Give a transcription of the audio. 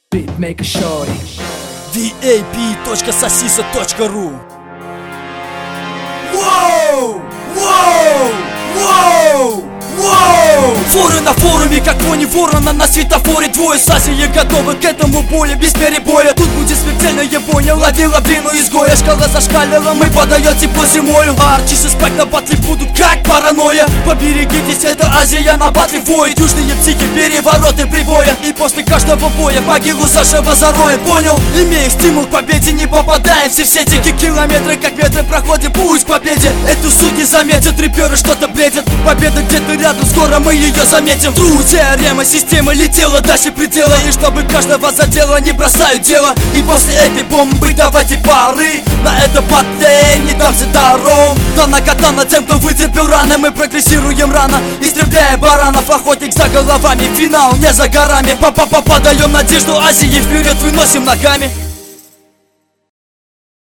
Beatmaker Shorty. vap.sosisa.ru. Воу! Воу! Воу! Воу! Воры на форуме, как кони ворона на светофоре. Двое с Азией готовы к этому бою без перебоя. Тут будет смертельная бойня, лови лавину изгоя. Шкала зашкалила, мы подаем тепло зимою. Арчишь и спать на батле будут как паранойя. Поберегитесь, это Азия на батле воет. Южные психи, перевороты прибоя. И после каждого боя могилу заживо зароет. Понял? Имея стимул к победе, не попадаем все в сети. Километры как метры проходим путь к победе. Эту суть не заметят, рэперы что-то бредят. Победа где-то рядом, скоро мы ее заметим. Тру, теорема, система летела дальше предела. И чтобы каждого задело, не бросают дело. И после этой бомбы давайте пары. На это батле не дамся даром. Дана катана тем, кто вытерпел раны. Мы прогрессируем рано, истребляя баранов. Охотник за головами, финал не за горами. Подаем надежду Азии, вперед выносим ногами.